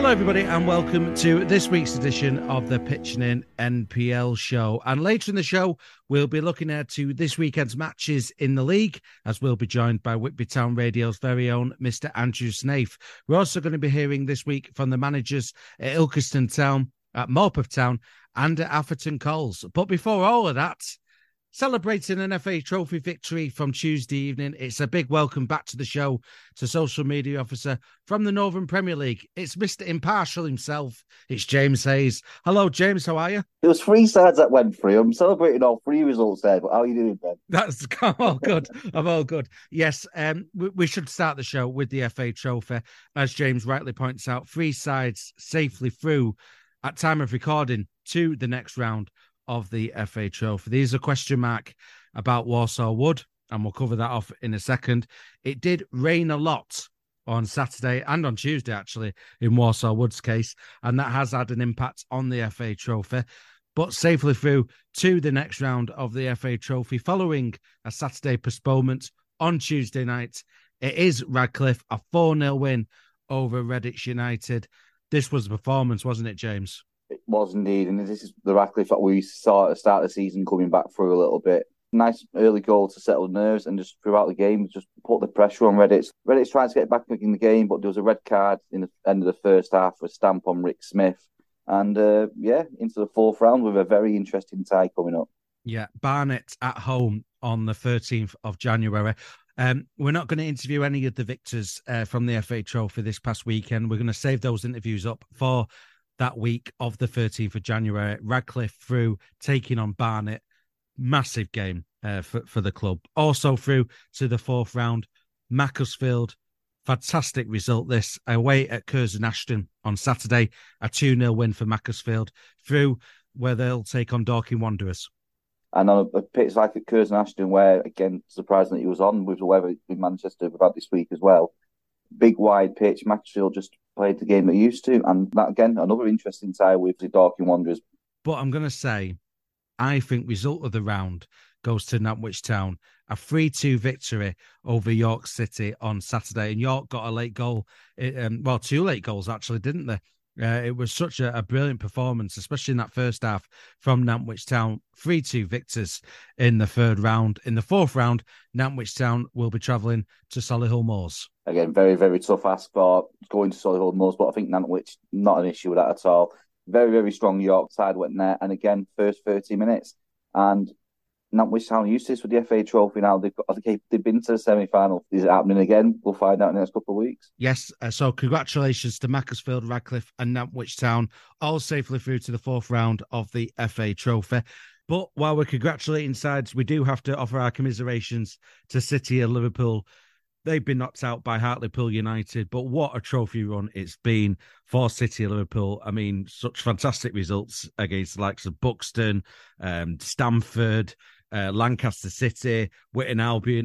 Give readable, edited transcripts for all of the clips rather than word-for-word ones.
Hello, everybody, and welcome to this week's edition of the Pitching In NPL show. And later in the show, we'll be looking at to this weekend's matches in the league, as we'll be joined by Whitby Town Radio's very own Mr. Andrew Snaith. We're also going to be hearing this week from the managers at Ilkeston Town, at Morpeth Town, and at Atherton Coles. But before all of that, celebrating an FA Trophy victory from Tuesday evening, it's a big welcome back to the show to social media officer from the Northern Premier League. It's Mr. Impartial himself. It's James Hayes. Hello, James. How are you? There was three sides that went through. I'm celebrating all three results there, but how are you doing, Ben? I'm all good. I'm all good. Yes, we should start the show with the FA Trophy. As James rightly points out, three sides safely through at time of recording to the next round of the FA Trophy. There's a question mark about Walsall Wood, and we'll cover that off in a second. It did rain a lot on Saturday and on Tuesday, actually, in Walsall Wood's case, and that has had an impact on the FA Trophy, but safely through to the next round of the FA Trophy following a Saturday postponement on Tuesday night. It is Radcliffe, a 4-0 win over Redditch United. This was the performance, wasn't it, James? It was indeed, and this is the Radcliffe that we saw at the start of the season coming back through a little bit. Nice early goal to settle nerves, and just throughout the game, just put the pressure on Redditch. Redditch trying to get back in the game, but there was a red card in the end of the first half for a stamp on Rick Smith. And into the fourth round with a very interesting tie coming up. Yeah, Barnet at home on the 13th of January. We're not going to interview any of the victors from the FA Trophy this past weekend. We're going to save those interviews up for that week of the 13th of January. Radcliffe through, taking on Barnet. Massive game for the club. Also through to the fourth round, Macclesfield. Fantastic result this, away at Curzon Ashton on Saturday. A 2-0 win for Macclesfield through where they'll take on Dorking Wanderers. And on a pitch like at Curzon Ashton, where, again, surprising that he was on with the weather in Manchester we've had this week as well. Big, wide pitch. Macclesfield just played the game they used to. And that, again, another interesting tie with the Dorking Wanderers. But I'm going to say, I think result of the round goes to Nantwich Town. A 3-2 victory over York City on Saturday. And York got a late goal. Two late goals, actually, didn't they? It was such a brilliant performance, especially in that first half from Nantwich Town. 3-2 victors in the third round. In the fourth round, Nantwich Town will be travelling to Solihull Moors. Again, very, very tough ask for going to Solihull Moors, but I think Nantwich, not an issue with that at all. Very, very strong York side went there. And again, first 30 minutes. And Nantwich Town used to this with the FA Trophy now. They've been to the semi-final. Is it happening again? We'll find out in the next couple of weeks. Yes, so congratulations to Macclesfield, Radcliffe and Nantwich Town, all safely through to the fourth round of the FA Trophy. But while we're congratulating sides, we do have to offer our commiserations to City and Liverpool. They've been knocked out by Hartlepool United, but what a trophy run it's been for City and Liverpool. I mean, such fantastic results against the likes of Buxton, Stamford, Lancaster City, Witton Albion,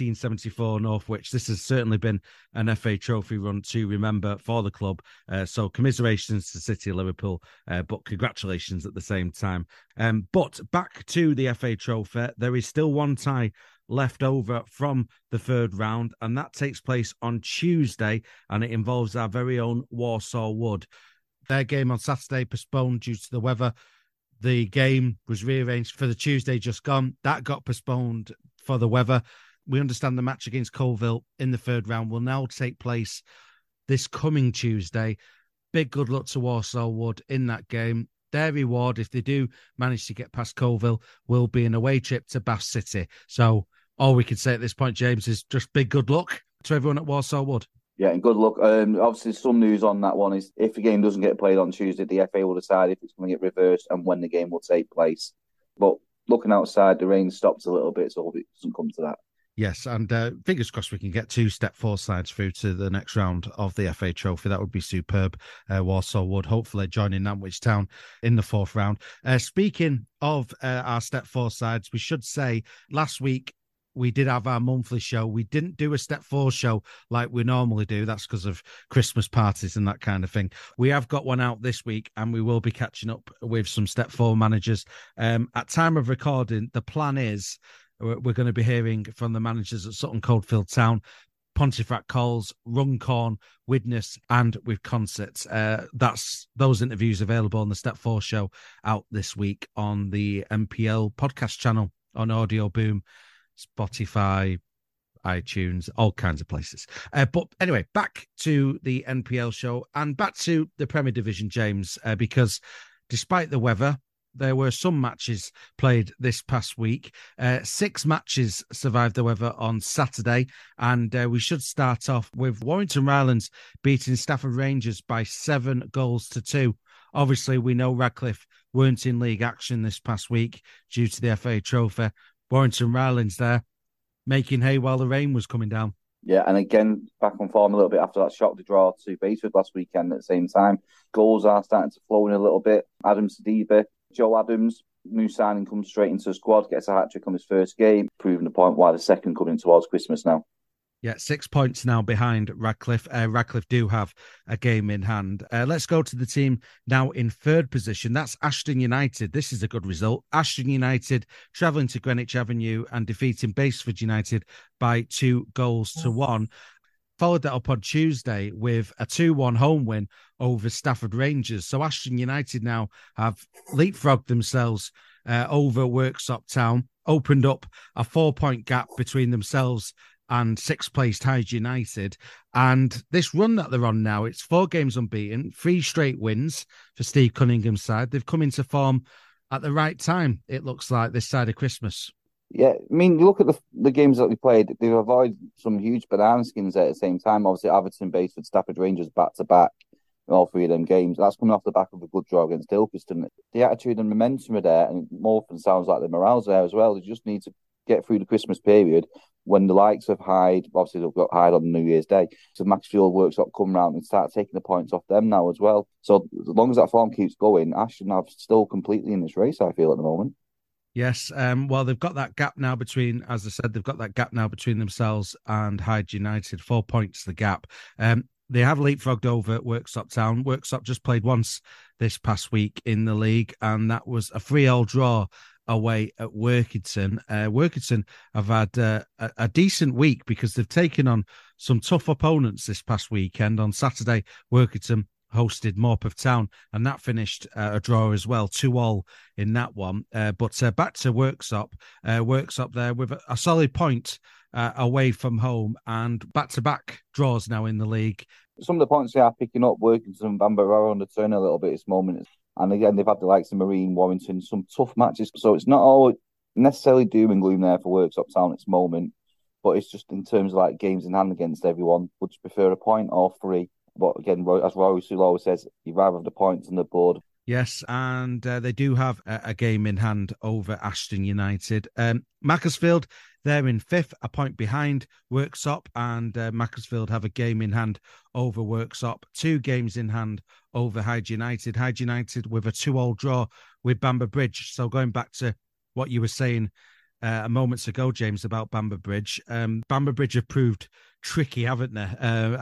1874 Northwich. This has certainly been an FA Trophy run to remember for the club. So commiserations to City and Liverpool, but congratulations at the same time. But back to the FA Trophy, there is still one tie left over from the third round, and that takes place on Tuesday, and it involves our very own Walsall Wood. Their game on Saturday postponed due to the weather. The game was rearranged for the Tuesday just gone. That got postponed for the weather. We understand the match against Colville in the third round will now take place this coming Tuesday. Big good luck to Walsall Wood in that game. Their reward, if they do manage to get past Colville, will be an away trip to Bath City. So all we can say at this point, James, is just big good luck to everyone at Walsall Wood. Yeah, and good luck. Obviously, some news on that one is if the game doesn't get played on Tuesday, the FA will decide if it's going to get reversed and when the game will take place. But looking outside, the rain stops a little bit, so it doesn't come to that. Yes, and fingers crossed we can get two Step 4 sides through to the next round of the FA Trophy. That would be superb. Walsall Wood, hopefully joining Nantwich Town in the fourth round. Speaking of our Step 4 sides, we should say last week we did have our monthly show. We didn't do a Step 4 show like we normally do. That's because of Christmas parties and that kind of thing. We have got one out this week, and we will be catching up with some Step 4 managers. At time of recording, the plan is we're going to be hearing from the managers at Sutton Coldfield Town. Pontefract Calls, Runcorn, Widnes, and with Concerts. That's those interviews available on the Step 4 show out this week on the NPL podcast channel on Audio Boom, Spotify, iTunes, all kinds of places. But anyway, back to the NPL show and back to the Premier Division, James, because despite the weather, there were some matches played this past week. 6 matches survived the weather on Saturday, and we should start off with Warrington Rylands beating Stafford Rangers by 7 goals to 2. Obviously, we know Radcliffe weren't in league action this past week due to the FA Trophy. Warrington Rylands there making hay while the rain was coming down. Yeah, and again, back on form a little bit after that shock to draw to Batesford last weekend at the same time. Goals are starting to flow in a little bit. Adam Sadiba, Joe Adams, new signing, comes straight into the squad, gets a hat-trick on his first game, proving the point why the second coming towards Christmas now. Yeah, 6 points now behind Radcliffe. Radcliffe do have a game in hand. Let's go to the team now in third position. That's Ashton United. This is a good result. Ashton United travelling to Greenwich Avenue and defeating Baseford United by 2 goals to 1. Followed that up on Tuesday with a 2-1 home win over Stafford Rangers. So Ashton United now have leapfrogged themselves over Worksop Town, opened up a 4-point gap between themselves and 6th-placed Hyde United. And this run that they're on now, it's 4 games unbeaten, 3 straight wins for Steve Cunningham's side. They've come into form at the right time, it looks like, this side of Christmas. Yeah, I mean, you look at the games that we played, they've avoided some huge banana skins at the same time. Obviously, Everton, Baseford, Stafford Rangers back-to-back in all 3 of them games. That's coming off the back of a good draw against Ilkeston. The attitude and momentum are there, and more often sounds like the morale's there as well. They just need to get through the Christmas period when the likes of Hyde, obviously they've got Hyde on New Year's Day, so Maxfield Workshop come round and start taking the points off them now as well. So as long as that form keeps going, Ashton are still completely in this race, I feel, at the moment. Yes, well, they've got that gap now between, as I said, they've got that gap now between themselves and Hyde United, 4 points the gap. They have leapfrogged over Worksop Town. Worksop just played once this past week in the league, and that was a 3-3 draw away at Workington. Workington have had a decent week because they've taken on some tough opponents this past weekend. On Saturday, Workington hosted Morpeth Town, and that finished a draw as well, 2-2 in that one. But back to Worksop. Worksop there with a solid point away from home and back-to-back draws now in the league. Some of the points they are picking up, Workington and Bamber are on the turn a little bit this moment. And again, they've had the likes of Marine, Warrington, some tough matches. So it's not all necessarily doom and gloom there for Worksop Town at this moment. But it's just in terms of like games in hand against everyone, would you prefer a point or 3? But again, as Rory Sula says, you'd rather have the points on the board. Yes, and they do have a game in hand over Ashton United. Macclesfield, they're in 5th, a point behind Worksop, and Macclesfield have a game in hand over Worksop, 2 games in hand over Hyde United. Hyde United with a 2-2 draw with Bamber Bridge. So going back to what you were saying a moments ago, James, about Bamber Bridge. Bamber Bridge have proved tricky, haven't they?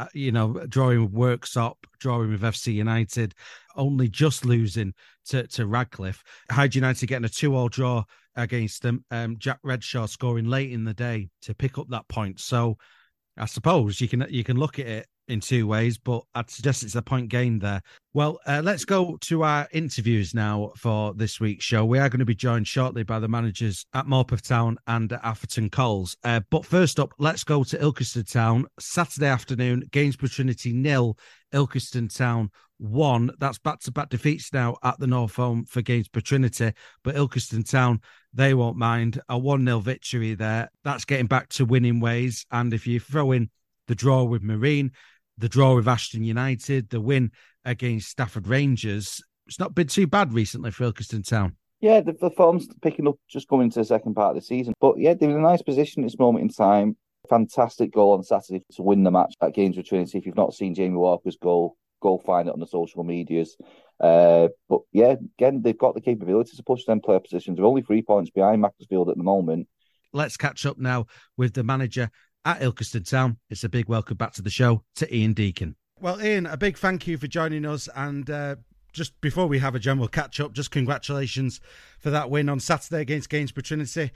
Drawing with Worksop, drawing with FC United, only just losing to Radcliffe. Hyde United getting a 2-2 draw against them. Jack Redshaw scoring late in the day to pick up that point. So I suppose you can look at it in 2 ways, but I'd suggest it's a point gained there. Well, let's go to our interviews now for this week's show. We are going to be joined shortly by the managers at Morpeth Town and at Atherton Coles. But first up, let's go to Ilkeston Town. Saturday afternoon, Gainsborough Trinity 0, Ilkeston Town 1. That's back-to-back defeats now at the North Home for Gainsborough Trinity. But Ilkeston Town, they won't mind. A 1-0 victory there. That's getting back to winning ways. And if you throw in the draw with Marine, the draw with Ashton United, the win against Stafford Rangers, it's not been too bad recently for Ilkeston Town. Yeah, the form's picking up just going into the second part of the season. But yeah, they're in a nice position at this moment in time. Fantastic goal on Saturday to win the match at Gainsborough Trinity. If you've not seen Jamie Walker's goal, go find it on the social medias. But yeah, again, they've got the capability to push them player positions. They're only 3 points behind Macclesfield at the moment. Let's catch up now with the manager at Ilkeston Town. It's a big welcome back to the show to Ian Deacon. Well, Ian, a big thank you for joining us. And just before we have a general catch-up, just congratulations for that win on Saturday against Gainsborough Trinity.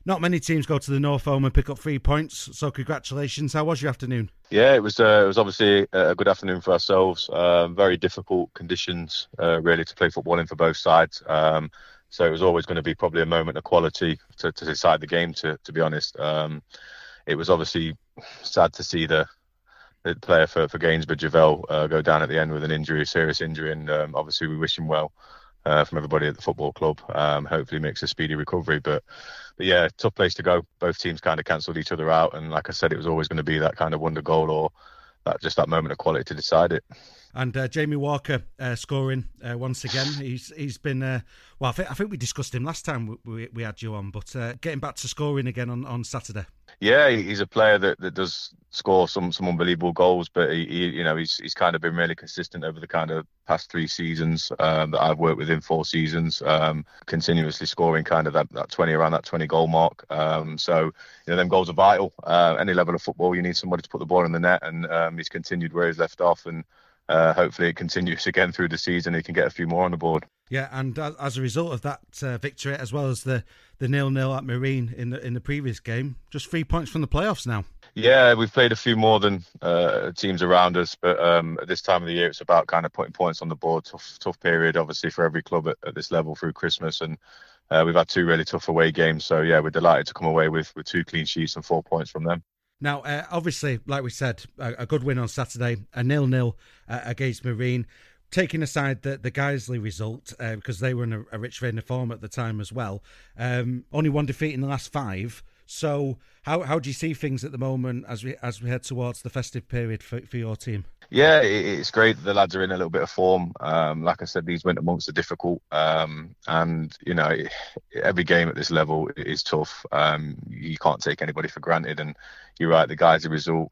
Not many teams go to the North Home and pick up 3 points, so congratulations. How was your afternoon? Yeah, it was obviously a good afternoon for ourselves. Very difficult conditions, really, to play football in for both sides. So it was always going to be probably a moment of quality to decide the game, to be honest. It was obviously sad to see the player for Gainsborough, Javel, go down at the end with an injury, a serious injury, and obviously we wish him well from everybody at the football club. Hopefully makes a speedy recovery. But yeah, tough place to go. Both teams kind of cancelled each other out, and like I said, it was always going to be that kind of wonder goal or that moment of quality to decide it. And Jamie Walker scoring once again. He's been well. I think we discussed him last time we had you on, but getting back to scoring again on Saturday. Yeah, he's a player that does score some unbelievable goals, but he's kind of been really consistent over the kind of past 3 seasons that I've worked with him, 4 seasons, continuously scoring kind of that 20 around that 20 goal mark. So them goals are vital. Any level of football, you need somebody to put the ball in the net, and he's continued where he's left off, and hopefully it continues again through the season. He can get a few more on the board. Yeah, and as a result of that victory, as well as the 0-0 at Marine in the previous game, just 3 points from the playoffs now. Yeah, we've played a few more than teams around us, but at this time of the year, it's about kind of putting points on the board. Tough period, obviously, for every club at this level through Christmas, and we've had 2 really tough away games. So yeah, we're delighted to come away with 2 clean sheets and 4 points from them. Now, obviously, like we said, a good win on Saturday, a 0-0 against Marine. Taking aside the Guiseley result, because they were in a rich vein of form at the time as well, only 1 defeat in the last 5. So how do you see things at the moment as we head towards the festive period for your team? Yeah, it's great that the lads are in a little bit of form. Like I said, these winter months are difficult, and every game at this level is tough. You can't take anybody for granted, and you're right, the Guiseley result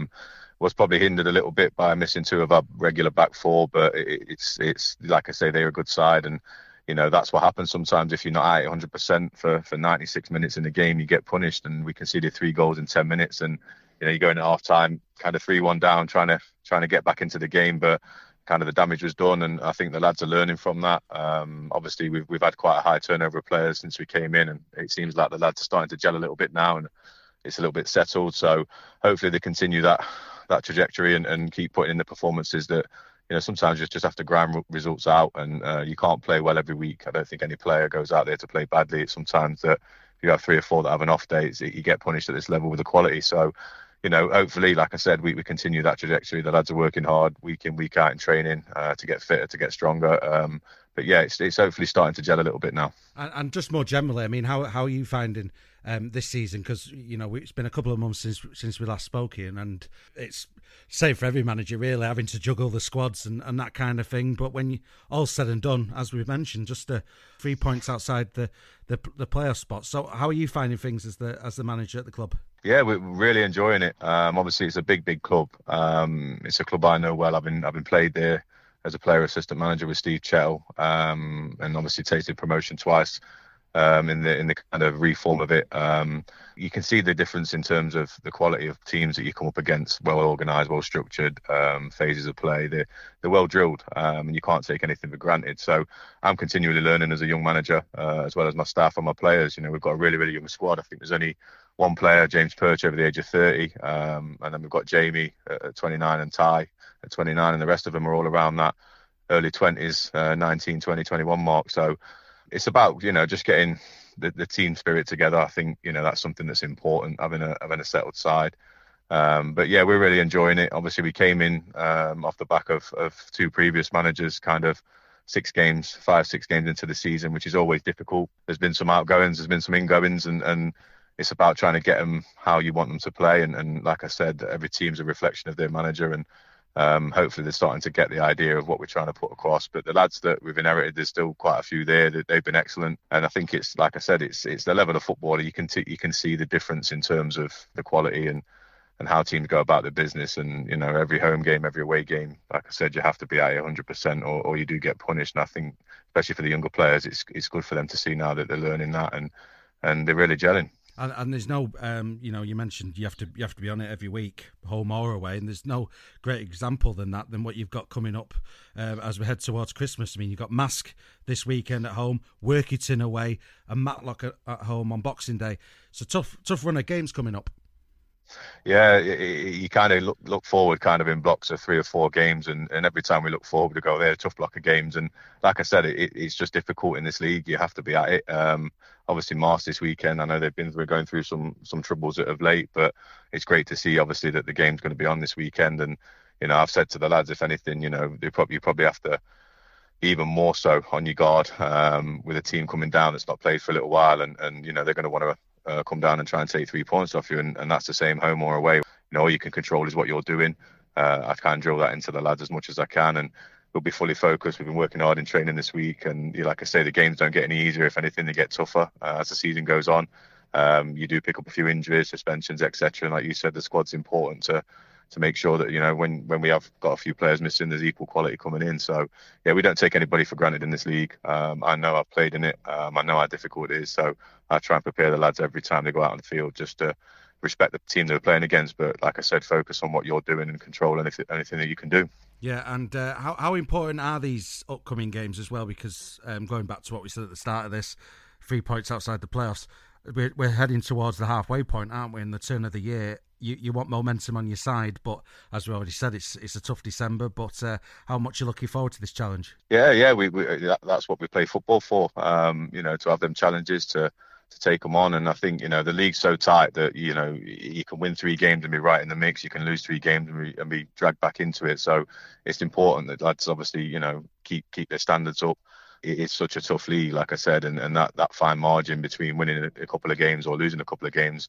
was probably hindered a little bit by missing 2 of our regular back 4, but it's like I say, they're a good side, and that's what happens sometimes. If you're not at 100% for 96 minutes in the game, you get punished, and we conceded 3 goals in 10 minutes, and you go into half time kind of 3-1 down, trying to get back into the game, but kind of the damage was done, and I think the lads are learning from that. Obviously we've had quite a high turnover of players since we came in, and it seems like the lads are starting to gel a little bit now, and it's a little bit settled. So hopefully they continue that trajectory and keep putting in the performances that sometimes you just have to grind results out, and you can't play well every week. I don't think any player goes out there to play badly. It's sometimes that if you have 3 or 4 that have an off day, you get punished at this level with the quality. So hopefully, like I said, we continue that trajectory. The lads are working hard week in, week out in training to get fitter, to get stronger. But yeah, it's hopefully starting to gel a little bit now. And just more generally, I mean, how are you finding this season? Because it's been a couple of months since we last spoke here, and it's same for every manager really, having to juggle the squads and that kind of thing. But when you all said and done, as we've mentioned, just 3 points outside the playoff spot. So how are you finding things as the manager at the club? Yeah, we're really enjoying it. Obviously, it's a big club. It's a club I know well. I've been played there as a player assistant manager with Steve Chettle, and obviously tasted promotion twice in the kind of reform of it. You can see the difference in terms of the quality of teams that you come up against. Well organised, well structured, phases of play. They're well drilled, and you can't take anything for granted. So I'm continually learning as a young manager, as well as my staff and my players. We've got a really young squad. I think there's only 1 player, James Perch, over the age of 30, and then we've got Jamie at 29 and Ty at 29, and the rest of them are all around that early 20s, 19, 20, 21 mark. So it's about just getting the team spirit together. I think that's something that's important, having a settled side. But yeah, we're really enjoying it. Obviously, we came in off the back of 2 previous managers, kind of 6 games into the season, which is always difficult. There's been some outgoings, there's been some ingoings, and it's about trying to get them how you want them to play. And like I said, every team's a reflection of their manager, and hopefully they're starting to get the idea of what we're trying to put across. But the lads that we've inherited, there's still quite a few there that they've been excellent, and I think it's, like I said, it's the level of football. You can see the difference in terms of the quality and how teams go about their business. And every home game, every away game, like I said, you have to be at 100%, or you do get punished. And I think especially for the younger players, it's good for them to see now that they're learning that, and they're really gelling. And there's no, you mentioned you have to be on it every week, home or away, and there's no great example than what you've got coming up as we head towards Christmas. I mean, you've got Mask this weekend at home, Workington away, and Matlock at home on Boxing Day. So tough run of games coming up. Yeah, you kind of look forward kind of in blocks of 3 or 4 games, and every time we look forward to go there, a tough block of games. And like I said, it's just difficult in this league. You have to be at it. Obviously, Mars this weekend, I know we're going through some troubles of late, but it's great to see obviously that the game's going to be on this weekend. And I've said to the lads, if anything, you probably have to even more so on your guard with a team coming down that's not played for a little while, and they're going to want to come down and try and take 3 points off you, and that's the same home or away. All you can control is what you're doing. I can drill that into the lads as much as I can, and we'll be fully focused. We've been working hard in training this week, and like I say, the games don't get any easier. If anything, they get tougher as the season goes on. You do pick up a few injuries, suspensions, etc. And like you said, the squad's important to make sure that when we have got a few players missing, there's equal quality coming in. So yeah, we don't take anybody for granted in this league. I know I've played in it. I know how difficult it is. So I try and prepare the lads every time they go out on the field, just to respect the team they're playing against. But like I said, focus on what you're doing and control anything that you can do. Yeah, and how important are these upcoming games as well? Because going back to what we said at the start of this, 3 points outside the playoffs, we're heading towards the halfway point, aren't we, in the turn of the year? You want momentum on your side, but as we already said, it's a tough December. But how much are you looking forward to this challenge? Yeah, that's what we play football for. To have them challenges to take them on, and I think the league's so tight that you can win 3 games and be right in the mix. You can lose 3 games and be dragged back into it. So it's important that lads obviously keep their standards up. It's such a tough league, like I said, and that fine margin between winning a couple of games or losing a couple of games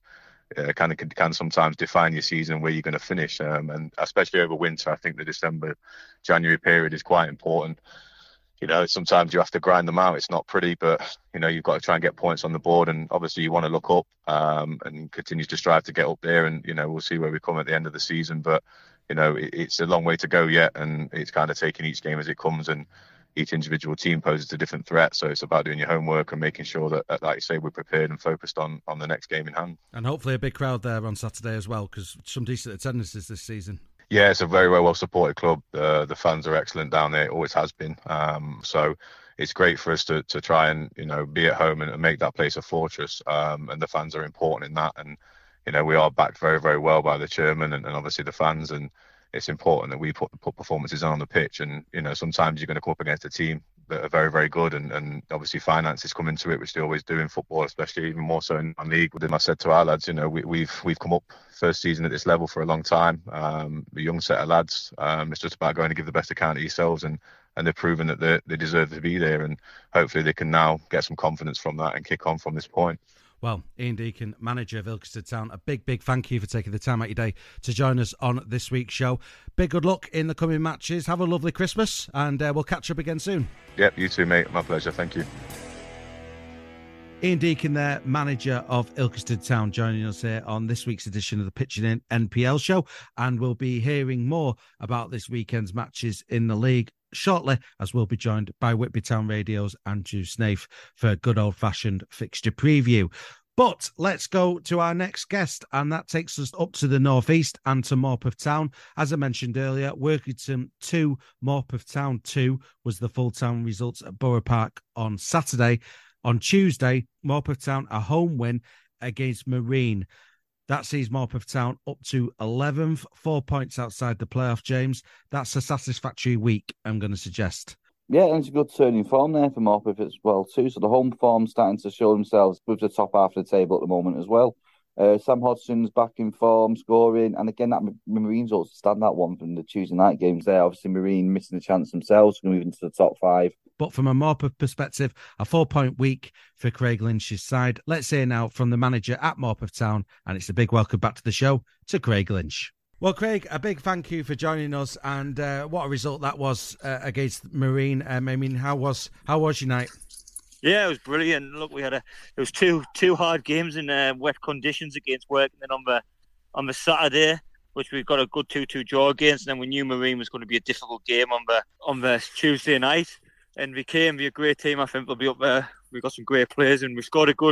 can sometimes define your season, where you're going to finish, and especially over winter. I think the December-January period is quite important. Sometimes you have to grind them out. It's not pretty, but you've got to try and get points on the board, and obviously you want to look up and continue to strive to get up there, and we'll see where we come at the end of the season. But it's a long way to go yet, and it's kind of taking each game as it comes, and each individual team poses a different threat. So it's about doing your homework and making sure that, like you say, we're prepared and focused on the next game in hand. And hopefully a big crowd there on Saturday as well, because some decent attendances this season. Yeah, it's a very, very well supported club. The fans are excellent down there. It always has been. So it's great for us to try and be at home and make that place a fortress. And the fans are important in that. And we are backed very, very well by the chairman and obviously the fans. And it's important that we put performances on the pitch. And sometimes you're going to come up against a team that are very, very good, and obviously finances come into it, which they always do in football, especially even more so in our league. But then I said to our lads, we've come up first season at this level for a long time. A young set of lads. It's just about going to give the best account of yourselves, and they've proven that they deserve to be there, and hopefully they can now get some confidence from that and kick on from this point. Well, Ian Deacon, manager of Ilkeston Town, a big, big thank you for taking the time out of your day to join us on this week's show. Big good luck in the coming matches. Have a lovely Christmas, and we'll catch up again soon. Yep, you too, mate. My pleasure. Thank you. Ian Deacon there, manager of Ilkeston Town, joining us here on this week's edition of the Pitching In NPL show. And we'll be hearing more about this weekend's matches in the league shortly, as we'll be joined by Whitby Town Radio's Andrew Snaith for a good old-fashioned fixture preview. But let's go to our next guest, and that takes us up to the northeast and to Morpeth Town. As I mentioned earlier, Workington 2, Morpeth Town 2 was the full-time results at Borough Park on Saturday. On Tuesday, Morpeth Town a home win against Marine. That sees Morpeth Town up to 11th, 4 points outside the playoff, James. That's a satisfactory week, I'm going to suggest. Yeah, and it's a good turning form there for Morpeth as well too. So the home form starting to show themselves with the top half of the table at the moment as well. Sam Hodgson's back in form, scoring, and again that Marine's also standout one from the Tuesday night games there. Obviously Marine missing the chance themselves to move into the top 5. But from a Morpeth perspective, a 4-point week for Craig Lynch's side. Let's hear now from the manager at Morpeth Town, and it's a big welcome back to the show to Craig Lynch. Well, Craig, a big thank you for joining us, and what a result that was against Marine. I mean, how was your night? Yeah, it was brilliant. Look, it was two hard games in wet conditions against Workington on the Saturday, which we got a good 2-2 draw against, and then we knew Marine was going to be a difficult game on the Tuesday night, and we came. We're a great team. I think they'll be up there. We got some great players, and we scored a good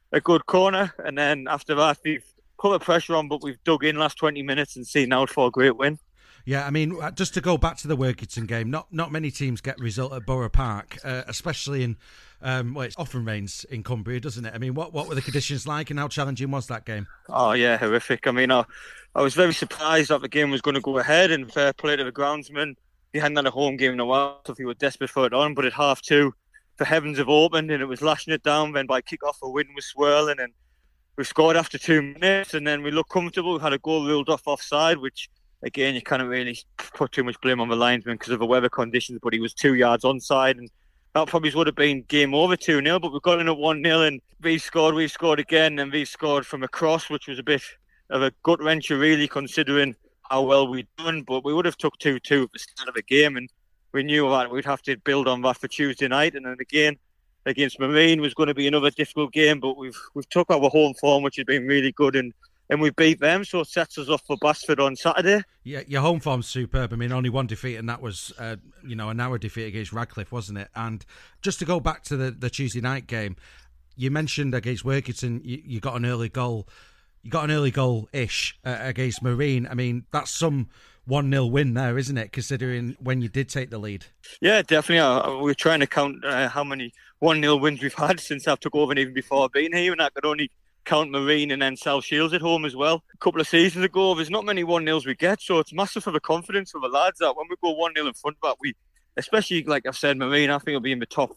a good corner, and then after that we've put the pressure on, but we've dug in last 20 minutes and seen out for a great win. Yeah, I mean, just to go back to the Workington game, not many teams get a result at Borough Park, especially in, it often rains in Cumbria, doesn't it? I mean, what were the conditions like and how challenging was that game? Oh, yeah, horrific. I mean, I was very surprised that the game was going to go ahead, and fair play to the groundsman. He hadn't had a home game in a while, so he was desperate for it on, but at half-2, the heavens have opened and it was lashing it down. Then by kick-off, the wind was swirling, and we scored after 2 minutes, and then we looked comfortable. We had a goal ruled off offside, which, again, you can't really put too much blame on the linesman because of the weather conditions, but he was 2 yards onside, and that probably would have been game over 2-0, but we got in at 1-0, and we scored again, and we scored from a cross, which was a bit of a gut wrencher, really, considering how well we'd done, but we would have took 2-2 at the start of the game, and we knew that we'd have to build on that for Tuesday night, and then again, against Marine was going to be another difficult game, but we've took our home form, which has been really good, and we beat them, so it sets us off for Basford on Saturday. Yeah, your home form's superb. I mean, only one defeat, and that was, a narrow defeat against Radcliffe, wasn't it? And just to go back to the Tuesday night game, you mentioned against Workington, you got an early goal. You got an early goal-ish against Marine. I mean, that's some 1-0 win there, isn't it, considering when you did take the lead? Yeah, definitely. We're trying to count how many 1-0 wins we've had since I've took over and even before I've been here, and I could only count Marine and then South Shields at home as well. A couple of seasons ago, there's not many 1-0s we get, so it's massive for the confidence of the lads that when we go 1-0 in front of that, we, especially like I've said, Marine, I think it'll be in the top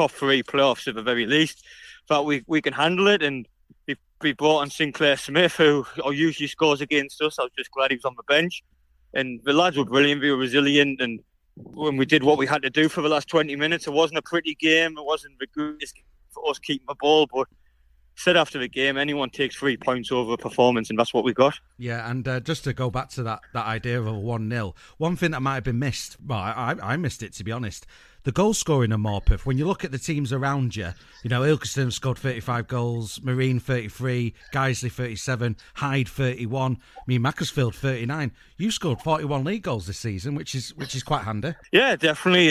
3 playoffs at the very least, that we can handle it. And we brought on Sinclair Smith, who usually scores against us. I was just glad he was on the bench. And the lads were brilliant, they were resilient, and when we did what we had to do for the last 20 minutes, it wasn't a pretty game, it wasn't the greatest game for us keeping the ball, but said after the game, anyone takes 3 points over a performance, and that's what we got. Yeah, and just to go back to that idea of a 1-0, one thing that might have been missed, well, I missed it, to be honest, the goal scoring in Morpeth. When you look at the teams around you, Ilkeston scored 35 goals, Marine 33, Guiseley 37, Hyde 31, Macclesfield 39. You scored 41 league goals this season, which is quite handy. Yeah, definitely.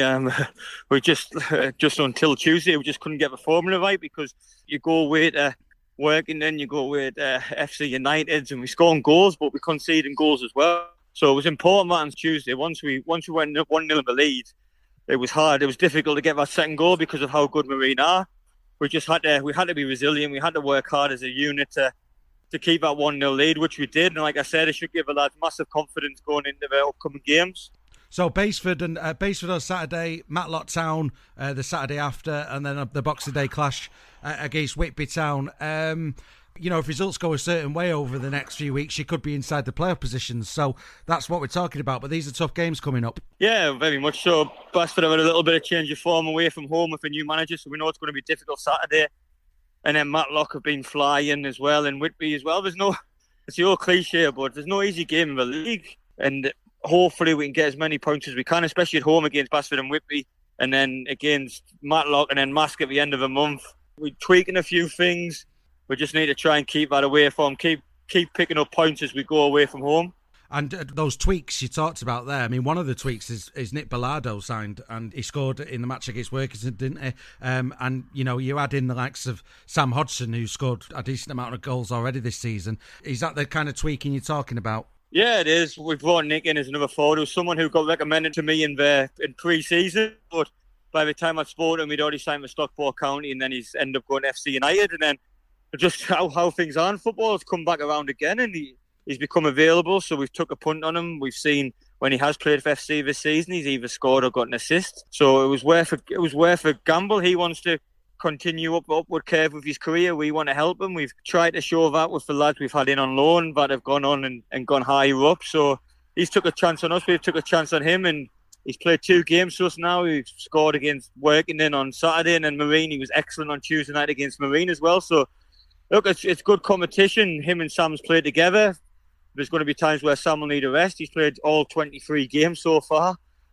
We just until Tuesday, we just couldn't get the formula right, because you go away to work and then you go away to FC United, and we scoring goals, but we conceding goals as well. So it was important that on Tuesday, once we went 1-0 in the lead, it was hard. It was difficult to get that second goal because of how good Marine are. We had to be resilient. We had to work hard as a unit to keep that 1-0 lead, which we did. And like I said, it should give the lads massive confidence going into the upcoming games. So Basford on Saturday, Matlock Town the Saturday after, and then the Boxing Day clash against Whitby Town. If results go a certain way over the next few weeks, you could be inside the playoff positions. So that's what we're talking about. But these are tough games coming up. Yeah, very much so. Basford have had a little bit of change of form away from home with a new manager, so we know it's going to be difficult Saturday. And then Matlock have been flying as well, and Whitby as well. It's the old cliche, but there's no easy game in the league. And hopefully we can get as many points as we can, especially at home against Basford and Whitby, and then against Matlock and then Mask at the end of the month. We're tweaking a few things. We just need to try and keep that away from, keep picking up points as we go away from home. And those tweaks you talked about there, I mean, one of the tweaks is Nick Bellardo signed, and he scored in the match against Workington, didn't he? And, you add in the likes of Sam Hodgson, who scored a decent amount of goals already this season. Is that the kind of tweaking you're talking about? Yeah, it is. We've brought Nick in as another forward. It was someone who got recommended to me in pre-season, but by the time I'd spoken to him, he'd already signed with Stockport County, and then he's ended up going to FC United, and then just how things are in football has come back around again, and he's become available, so we've took a punt on him. We've seen when he has played for FC this season, he's either scored or got an assist, so it was worth a gamble. He wants to continue upward curve with his career. We want to help him. We've tried to show that with the lads we've had in on loan that have gone on and gone higher up, so he's took a chance on us, we've took a chance on him, and he's played 2 games for us now. He scored against Workington on Saturday, and then Marine, he was excellent on Tuesday night against Marine as well, so look, it's good competition. Him and Sam's played together. There's going to be times where Sam will need a rest. He's played all 23 games so far.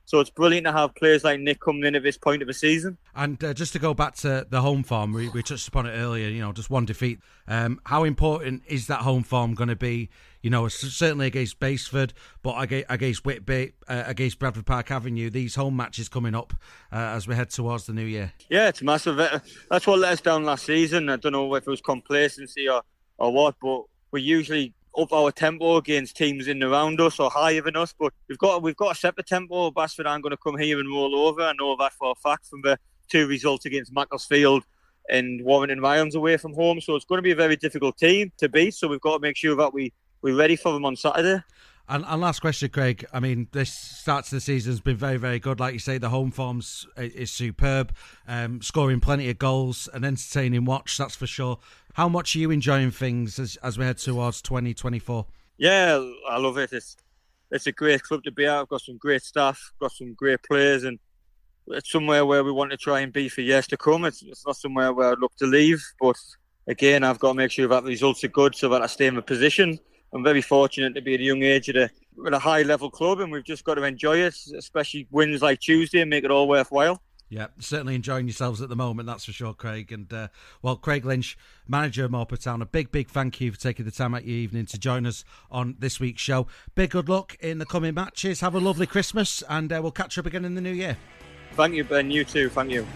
So it's brilliant to have players like Nick coming in at this point of the season. And just to go back to the home form, we touched upon it earlier, just one defeat. How important is that home form going to be? Certainly against Baseford, but against Whitby, against Bradford Park Avenue, these home matches coming up as we head towards the new year. Yeah, it's massive. That's what let us down last season. I don't know if it was complacency or what, but we usually up our tempo against teams in and around us or higher than us, but we've got to set the tempo. Basford aren't going to come here and roll over. I know that for a fact from the 2 results against Macclesfield and Warrington Lions away from home. So it's going to be a very difficult team to beat. So we've got to make sure that we're ready for them on Saturday. And last question, Craig. I mean, this start to the season has been very, very good. Like you say, the home forms is superb, scoring plenty of goals, an entertaining watch, that's for sure. How much are you enjoying things as we head towards 2024? Yeah, I love it. It's a great club to be at. I've got some great staff, got some great players, and it's somewhere where we want to try and be for years to come. It's not somewhere where I'd look to leave, but again, I've got to make sure that the results are good so that I stay in the position. I'm very fortunate to be at a young age at a high-level club, and we've just got to enjoy it, especially wins like Tuesday, and make it all worthwhile. Yeah, certainly enjoying yourselves at the moment, that's for sure, Craig. And, Craig Lynch, manager of Morpeth Town, a big thank you for taking the time out your evening to join us on this week's show. Big good luck in the coming matches. Have a lovely Christmas, and we'll catch up again in the new year. Thank you, Ben. You too. Thank you.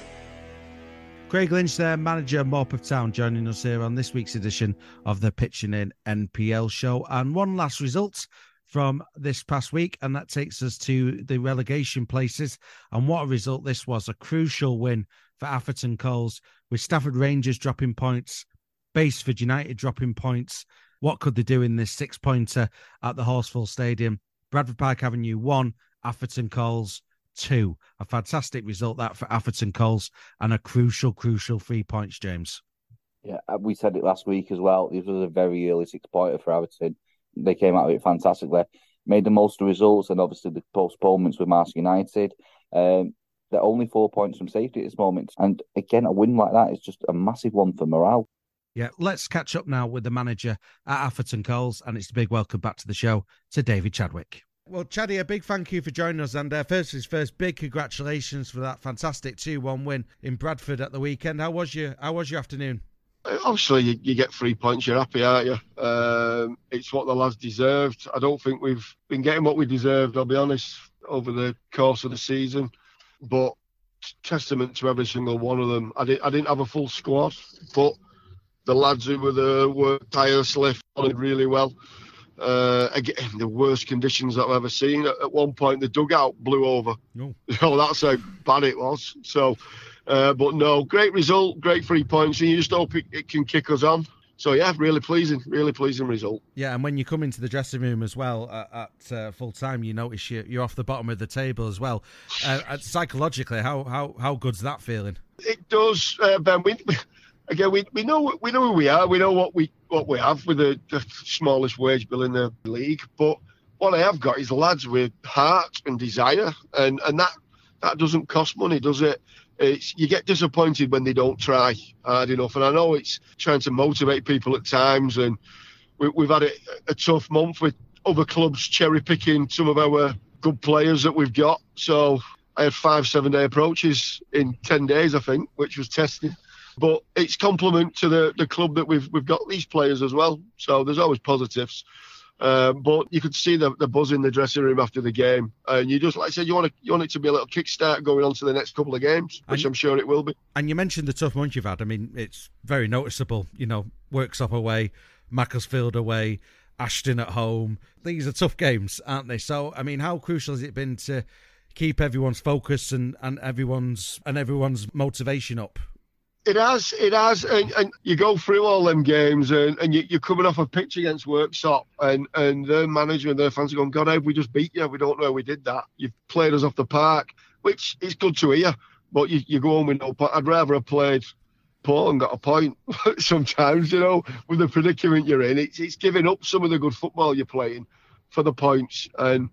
Craig Lynch there, manager of Morpeth Town, joining us here on this week's edition of the Pitching In NPL show. And one last result from this past week, and that takes us to the relegation places. And what a result this was, a crucial win for Atherton Coles, with Stafford Rangers dropping points, Baseford United dropping points. What could they do in this 6-pointer at the Horsfall Stadium? Bradford Park Avenue 1, Atherton Coles 2. A fantastic result that for Atherton Coles, and a crucial 3 points, James. Yeah, we said it last week as well. This was a very early 6-pointer for Atherton. They came out of it fantastically, made the most of the results, and obviously the postponements with Marshall United. They're only 4 points from safety at this moment. And again, a win like that is just a massive one for morale. Yeah, let's catch up now with the manager at Atherton Coles, and it's a big welcome back to the show to David Chadwick. Well, Chaddy, a big thank you for joining us, and first, big congratulations for that fantastic 2-1 win in Bradford at the weekend. How was your afternoon? Obviously, you get 3 points, you're happy, aren't you? It's what the lads deserved. I don't think we've been getting what we deserved, I'll be honest, over the course of the season. But testament to every single one of them. I didn't have a full squad, but the lads who were there worked tirelessly, played really well. Again, the worst conditions that I've ever seen. At one point, the dugout blew over. No. Oh, that's how bad it was. So... but no, great result, great 3 points, and you just hope it can kick us on. So yeah, really pleasing result. Yeah, and when you come into the dressing room as well at full time, you notice you're off the bottom of the table as well. Psychologically, how good's that feeling? It does, Ben. We know who we are. We know what we have with the smallest wage bill in the league. But what I have got is lads with heart and desire, and that doesn't cost money, does it? You get disappointed when they don't try hard enough, and I know it's trying to motivate people at times, and we've had a tough month with other clubs cherry picking some of our good players that we've got. So I had 5 7-day approaches in 10 days, I think, which was testing. But it's compliment to the club that we've got these players as well. So there's always positives. But you could see the buzz in the dressing room after the game, and you just, like I said, you want it to be a little kickstart going on to the next couple of games, which I'm sure it will be. And you mentioned the tough month you've had. I mean, it's very noticeable. Worksop away, Macclesfield away, Ashton at home. These are tough games, aren't they? So, I mean, how crucial has it been to keep everyone's focus and everyone's motivation up? It has, and you go through all them games, and you're coming off a pitch against Worksop, and their manager and their fans are going, God, how have we just beat you? We don't know how we did that. You've played us off the park, which is good to hear, but you go home with no point. I'd rather have played poor and got a point sometimes, with the predicament you're in. It's giving up some of the good football you're playing for the points. And,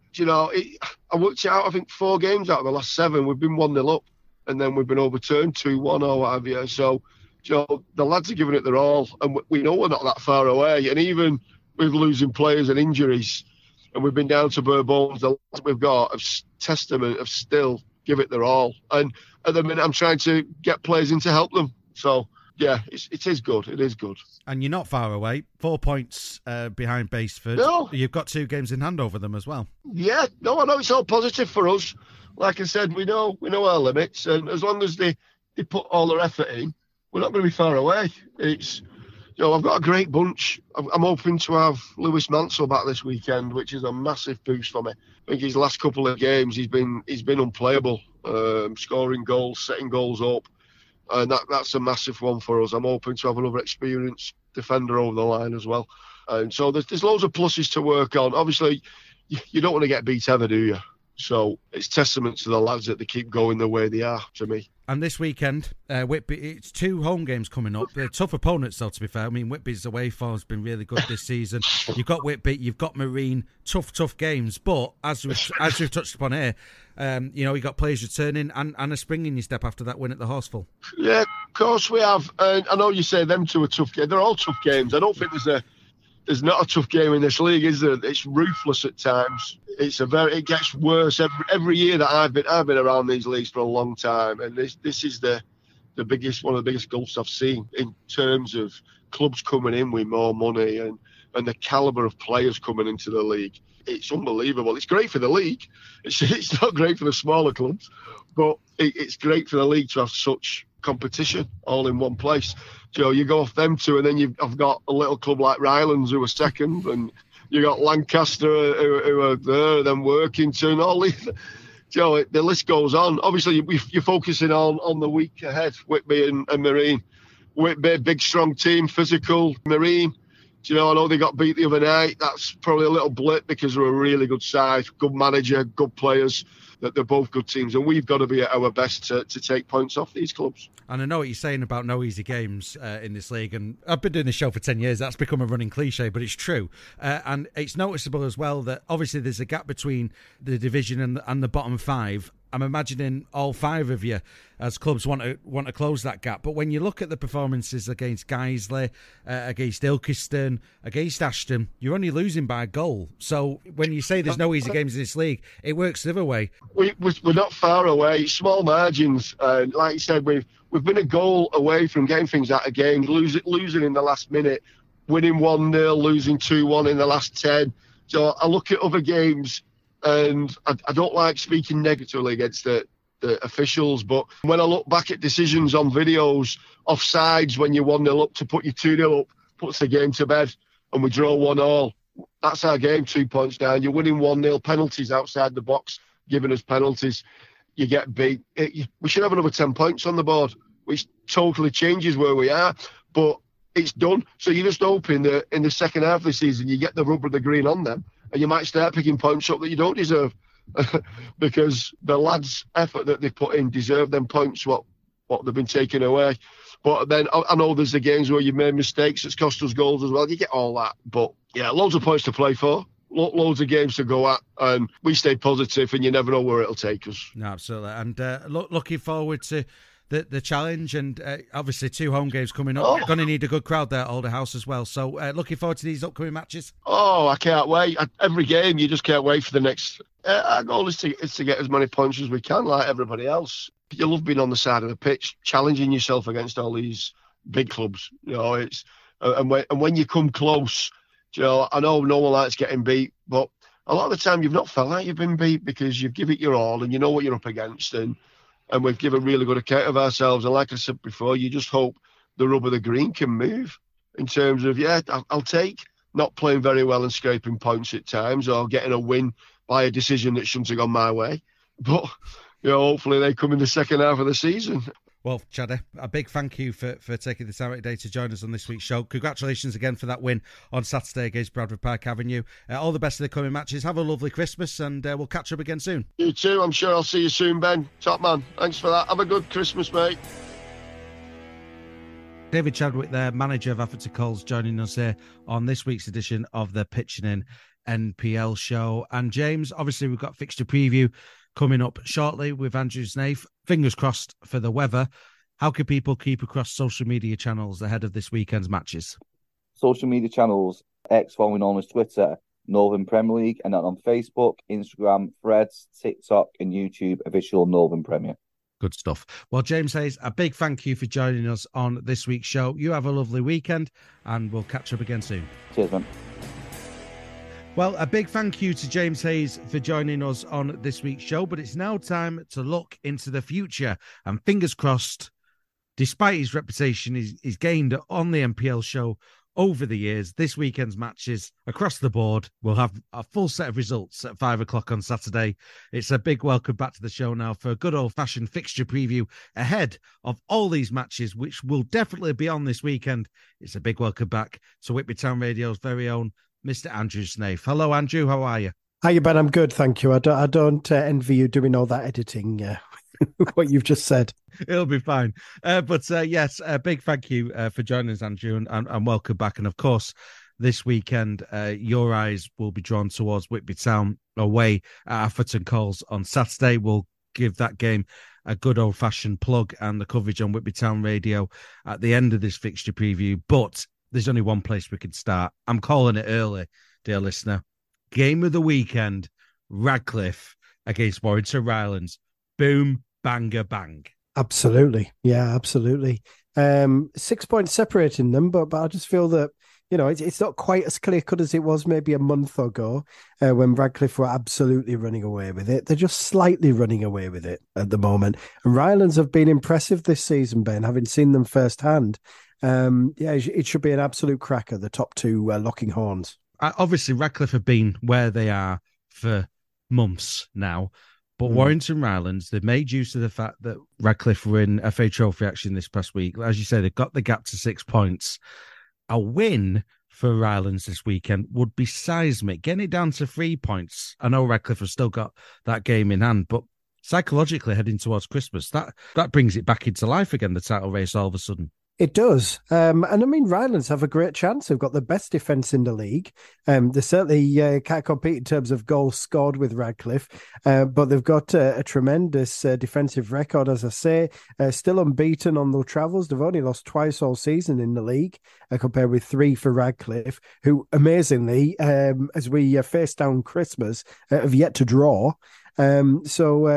I worked it out, I think 4 games out of the last 7, we've been 1-0 up. And then we've been overturned 2-1 or what have you. So, the lads are giving it their all, and we know we're not that far away. And even with losing players and injuries, and we've been down to bare bones. The lads we've got of testament of still give it their all. And at the minute, I'm trying to get players in to help them. So, yeah, it is good. It is good. And you're not far away. 4 points behind Baseford. No. You've got 2 games in hand over them as well. Yeah, no, I know it's all positive for us. Like I said, we know our limits, and as long as they put all their effort in, we're not going to be far away. It's, I've got a great bunch. I'm hoping to have Lewis Mansell back this weekend, which is a massive boost for me. I think his last couple of games he's been unplayable, scoring goals, setting goals up, and that's a massive one for us. I'm hoping to have another experienced defender over the line as well. And so there's loads of pluses to work on. Obviously, you don't want to get beat ever, do you? So it's testament to the lads that they keep going the way they are, to me. And this weekend, Whitby, it's 2 home games coming up. They're tough opponents, though, to be fair. I mean, Whitby's away form has been really good this season. You've got Whitby, you've got Marine, tough games. But as we've touched upon here, you got players returning and a spring in your step after that win at the Horseful. Yeah, of course we have. I know you say them 2 are tough games. They're all tough games. I don't think there's not a tough game in this league, is there? It's ruthless at times. It gets worse every year that I've been around these leagues for a long time, and this is one of the biggest gulfs I've seen in terms of clubs coming in with more money and the caliber of players coming into the league. It's unbelievable. It's great for the league. It's not great for the smaller clubs, but it's great for the league to have such competition all in one place. You go off them 2, and then I've got a little club like Rylands who are second, and you got Lancaster who are there, then Workington, all these. The list goes on. Obviously, you're focusing on the week ahead, Whitby and Marine. Whitby, big, strong team, physical. Marine, I know they got beat the other night. That's probably a little blip because they're a really good side, good manager, good players. That they're both good teams, and we've got to be at our best to take points off these clubs. And I know what you're saying about no easy games in this league, and I've been doing this show for 10 years. That's become a running cliche, but it's true. And it's noticeable as well that obviously there's a gap between the division and the bottom 5. I'm imagining all 5 of you as clubs want to close that gap. But when you look at the performances against Guiseley, against Ilkeston, against Ashton, you're only losing by a goal. So when you say there's no easy games in this league, it works the other way. We're not far away. Small margins. Like you said, we've been a goal away from getting things out of games, losing in the last minute, winning 1-0, losing 2-1 in the last 10. So I look at other games, and I don't like speaking negatively against the officials, but when I look back at decisions on videos, offsides when you're 1-0 up to put you 2-0 up, puts the game to bed, and we draw 1-1. That's our game, 2 points down. You're winning 1-0, penalties outside the box, giving us penalties. You get beat. We should have another 10 points on the board, which totally changes where we are, but it's done. So you're just hoping that in the second half of the season, you get the rubber of the green on them, and you might start picking points up that you don't deserve because the lads' effort that they put in deserve them points, what they've been taken away. But then I know there's the games where you've made mistakes that's cost us goals as well. You get all that. But, yeah, loads of points to play for, loads of games to go at, and we stay positive, and you never know where it'll take us. No, absolutely. And looking forward to the challenge, and obviously 2 home games coming up. Going to need a good crowd there at Alder House as well. So looking forward to these upcoming matches. Oh, I can't wait. Every game, you just can't wait for the next. Our goal is to get as many points as we can, like everybody else. You love being on the side of the pitch, challenging yourself against all these big clubs. It's and when you come close, I know no one likes getting beat, but a lot of the time you've not felt like you've been beat because you've given it your all and you know what you're up against, and we've given really good account of ourselves. And like I said before, you just hope the rub of the green can move in terms of, I'll take not playing very well and scraping points at times or getting a win by a decision that shouldn't have gone my way. But, hopefully they come in the second half of the season. Well, Chadder, a big thank you for taking the time today to join us on this week's show. Congratulations again for that win on Saturday against Bradford Park Avenue. All the best in the coming matches. Have a lovely Christmas, and we'll catch up again soon. You too. I'm sure I'll see you soon, Ben. Top man. Thanks for that. Have a good Christmas, mate. David Chadwick there, manager of Atherton Coles, joining us here on this week's edition of the Pitching In NPL show. And James, obviously we've got fixture preview coming up shortly with Andrew Snaith. Fingers crossed for the weather. How can people keep across social media channels ahead of this weekend's matches? Social media channels, X, formerly known as Twitter, Northern Premier League, and then on Facebook, Instagram, Threads, TikTok, and YouTube, official Northern Premier. Good stuff. Well, James Hayes, a big thank you for joining us on this week's show. You have a lovely weekend, and we'll catch up again soon. Cheers, man. Well, a big thank you to James Hayes for joining us on this week's show, but it's now time to look into the future. And fingers crossed, despite his reputation he's gained on the NPL show over the years, this weekend's matches across the board will have a full set of results at 5 o'clock on Saturday. It's a big welcome back to the show now for a good old-fashioned fixture preview ahead of all these matches, which will definitely be on this weekend. It's a big welcome back to Whitby Town Radio's very own Mr. Andrew Snaith. Hello, Andrew. How are you? Hiya, Ben. I'm good, thank you. I don't envy you doing all that editing, what you've just said. It'll be fine. Yes, a big thank you for joining us, Andrew, and welcome back. And of course, this weekend, your eyes will be drawn towards Whitby Town away at Atherton Calls on Saturday. We'll give that game a good old-fashioned plug and the coverage on Whitby Town Radio at the end of this fixture preview. But there's only one place we can start. I'm calling it early, dear listener. Game of the weekend, Radcliffe against Warrington Rylands. Boom, banger, bang. Absolutely. Yeah, absolutely. 6 points separating them, but I just feel that, it's not quite as clear-cut as it was maybe a month ago when Radcliffe were absolutely running away with it. They're just slightly running away with it at the moment. And Rylands have been impressive this season, Ben, having seen them firsthand. It should be an absolute cracker, the top two locking horns. Obviously, Radcliffe have been where they are for months now, but Warrington Rylands, they've made use of the fact that Radcliffe were in FA Trophy action this past week. As you say, they've got the gap to 6 points. A win for Rylands this weekend would be seismic. Getting it down to 3 points. I know Radcliffe have still got that game in hand, but psychologically heading towards Christmas, that brings it back into life again, the title race all of a sudden. It does. And I mean, Rylands have a great chance. They've got the best defence in the league. They certainly can't compete in terms of goals scored with Radcliffe, but they've got a tremendous defensive record, as I say, still unbeaten on their travels. They've only lost twice all season in the league, compared with 3 for Radcliffe, who amazingly, as we face down Christmas, have yet to draw. It's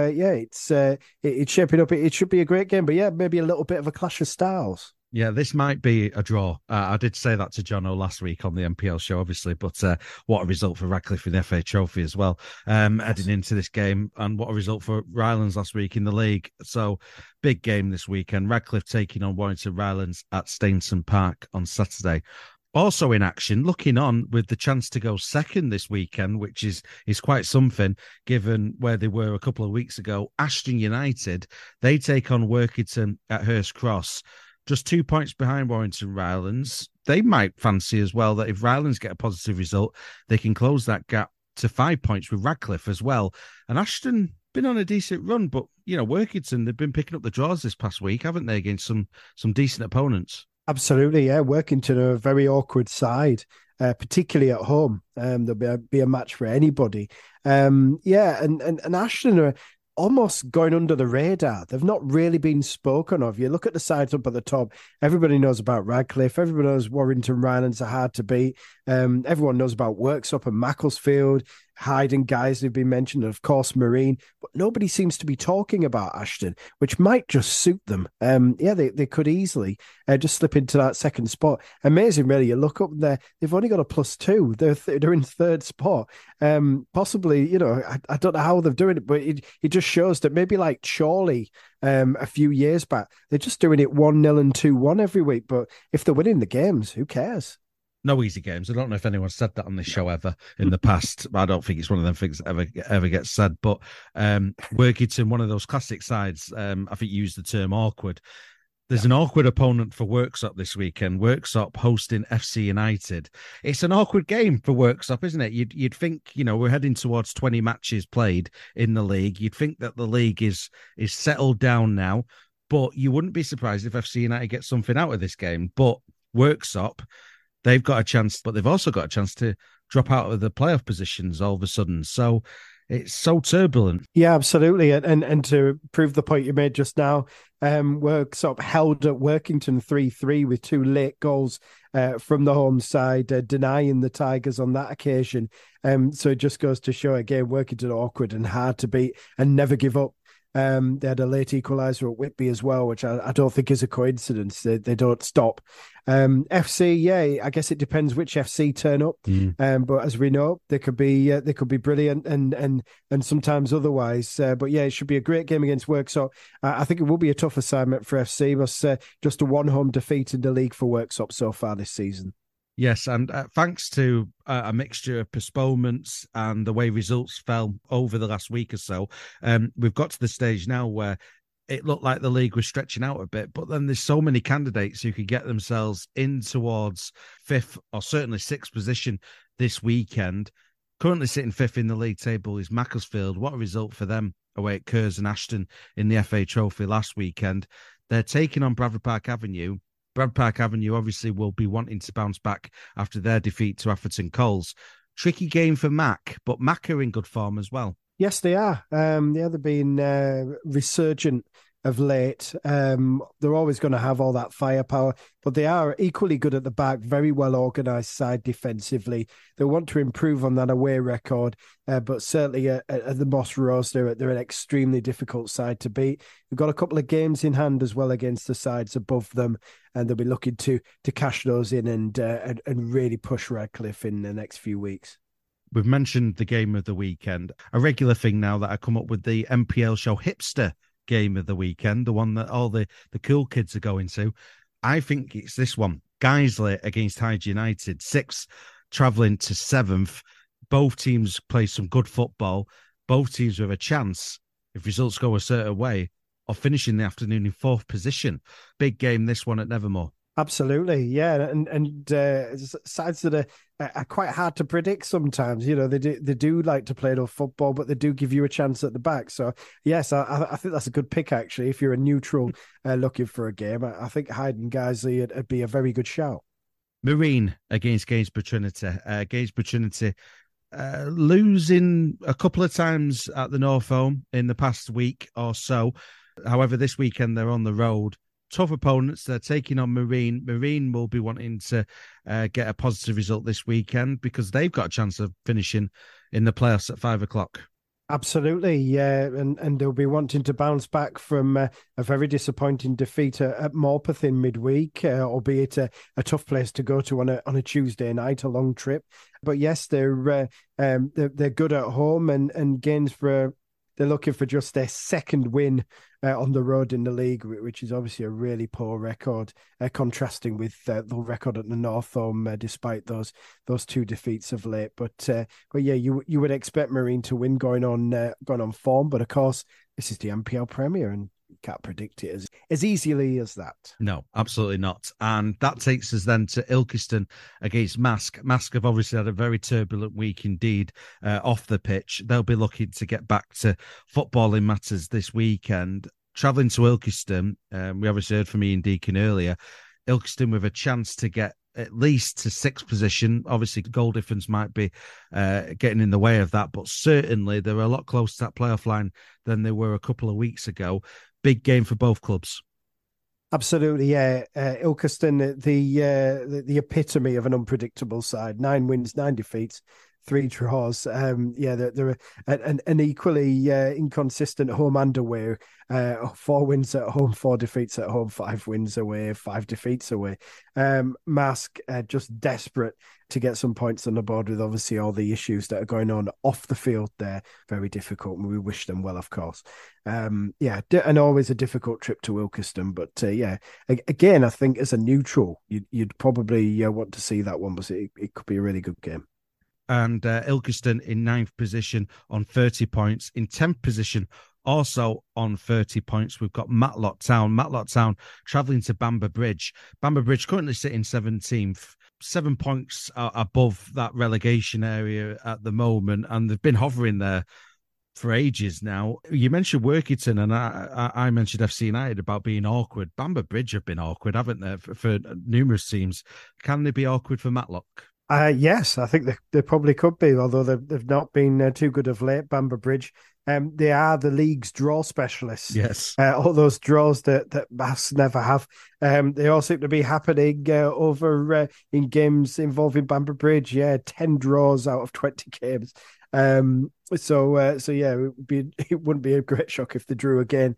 shaping up. It should be a great game, but yeah, maybe a little bit of a clash of styles. Yeah, this might be a draw. I did say that to Jono last week on the NPL show, obviously, but what a result for Radcliffe in the FA Trophy as well, heading into this game, and what a result for Rylands last week in the league. So, big game this weekend. Radcliffe taking on Warrington Rylands at Stainton Park on Saturday. Also in action, looking on with the chance to go second this weekend, which is quite something, given where they were a couple of weeks ago. Ashton United, they take on Workington at Hurst Cross. Just 2 points behind Warrington Rylands. They might fancy as well that if Rylands get a positive result, they can close that gap to 5 points with Radcliffe as well. And Ashton been on a decent run, but, Workington, they've been picking up the draws this past week, haven't they, against some decent opponents? Absolutely, yeah. Workington are a very awkward side, particularly at home. There'll be a match for anybody. And Ashton are almost going under the radar. They've not really been spoken of. You look at the sides up at the top, everybody knows about Radcliffe, everybody knows Warrington Rylands are hard to beat. Everyone knows about Worksop and Macclesfield, Hyde and Guys have been mentioned, and of course Marine, but nobody seems to be talking about Ashton, which might just suit them. They could easily just slip into that second spot. Amazing, really. You look up there, they've only got a +2. They're in third spot. Possibly, I don't know how they're doing it, but it just shows that maybe like Chorley a few years back, they're just doing it 1-0 and 2-1 every week. But if they're winning the games, who cares? No easy games. I don't know if anyone said that on this show ever in the past. I don't think it's one of them things that ever gets said. But Workington, one of those classic sides, I think used the term awkward. There's an awkward opponent for Worksop this weekend. Worksop hosting FC United. It's an awkward game for Worksop, isn't it? You'd think, we're heading towards 20 matches played in the league. You'd think that the league is settled down now, but you wouldn't be surprised if FC United get something out of this game. But Worksop, they've got a chance, but they've also got a chance to drop out of the playoff positions all of a sudden. So It's so turbulent. Yeah, absolutely. And to prove the point you made just now, we're sort of held at Workington 3-3 with 2 late goals from the home side, denying the Tigers on that occasion. So it just goes to show, again, Workington awkward and hard to beat and never give up. They had a late equaliser at Whitby as well, which I don't think is a coincidence. They don't stop. FC, yeah, I guess it depends which FC turn up. But as we know, they could be brilliant and sometimes otherwise. But yeah, it should be a great game against Worksop. I think it will be a tough assignment for FC. But just a 1-home defeat in the league for Worksop so far this season. Yes, and thanks to a mixture of postponements and the way results fell over the last week or so, we've got to the stage now where it looked like the league was stretching out a bit, but then there's so many candidates who could get themselves in towards 5th or certainly 6th position this weekend. Currently sitting 5th in the league table is Macclesfield. What a result for them away at Curzon Ashton in the FA Trophy last weekend. They're taking on Bradford Park Avenue. Bradford Park Avenue obviously will be wanting to bounce back after their defeat to Atherton Coles. Tricky game for Mac, but Mac are in good form as well. Yes, they are. They've been resurgent of late. They're always going to have all that firepower, but they are equally good at the back, very well organised side defensively. They want to improve on that away record, but certainly at the Moss Rose, they're an extremely difficult side to beat. We've got a couple of games in hand as well against the sides above them, and they'll be looking to cash those in and really push Radcliffe in the next few weeks. We've mentioned the game of the weekend. A regular thing now that I come up with the MPL show Hipster game of the weekend, the one that all the cool kids are going to. I think it's this one. Guiseley against Hyde United, 6th, travelling to 7th. Both teams play some good football. Both teams have a chance, if results go a certain way, of finishing the afternoon in 4th position. Big game, this one at Nevermore. Absolutely, yeah, and sides that are quite hard to predict sometimes. You know, they do like to play enough football, but they do give you a chance at the back. So yes, I think that's a good pick actually. If you're a neutral looking for a game, I think Hyde and Guiseley would be a very good shout. Marine against Gainsborough Trinity. Gainsborough Trinity losing a couple of times at the North Home in the past week or so. However, this weekend they're on the road. Tough opponents. They're taking on Marine. Marine will be wanting to get a positive result this weekend because they've got a chance of finishing in the playoffs at 5:00. Absolutely, yeah, and they'll be wanting to bounce back from a very disappointing defeat at Morpeth in midweek, albeit a tough place to go to on a Tuesday night, a long trip. But yes, they're good at home, and Gainsborough, they're looking for just their 2nd win on the road in the league, which is obviously a really poor record, contrasting with the record at the North Home, despite those 2 defeats of late. But yeah, you would expect Marine to win going on form, but of course this is the MPL Premier, and you can't predict it as easily as that. No, absolutely not. And that takes us then to Ilkeston against Mask. Mask have obviously had a very turbulent week indeed off the pitch. They'll be looking to get back to footballing matters this weekend. Travelling to Ilkeston, we obviously heard from Ian Deacon earlier, Ilkeston with a chance to get at least to 6th position. Obviously, goal difference might be getting in the way of that, but certainly they're a lot closer to that playoff line than they were a couple of weeks ago. Big game for both clubs. Absolutely, yeah. Ilkeston, the epitome of an unpredictable side. 9 wins, 9 defeats, 3 draws. Yeah, they're an equally inconsistent home and away. 4 wins at home, 4 defeats at home, 5 wins away, 5 defeats away. Mask just desperate to get some points on the board with obviously all the issues that are going on off the field there. Very difficult, and we wish them well, of course. Yeah, and always a difficult trip to Ilkeston. But yeah, again, I think as a neutral, you'd probably want to see that one, but it could be a really good game. And Ilkeston in 9th position on 30 points. In 10th position, also on 30 points, we've got Matlock Town. Matlock Town travelling to Bamber Bridge. Bamber Bridge currently sitting 17th, 7 points above that relegation area at the moment, and they've been hovering there for ages now. You mentioned Workington, and I mentioned FC United about being awkward. Bamber Bridge have been awkward, haven't they, for numerous teams? Can they be awkward for Matlock? Yes, I think they probably could be, although they've not been too good of late. Bamber Bridge, they are the league's draw specialists. Yes. All those draws that Baths never have. They all seem to be happening over in games involving Bamber Bridge. Yeah, 10 draws out of 20 games. So yeah, it wouldn't be a great shock if they drew again.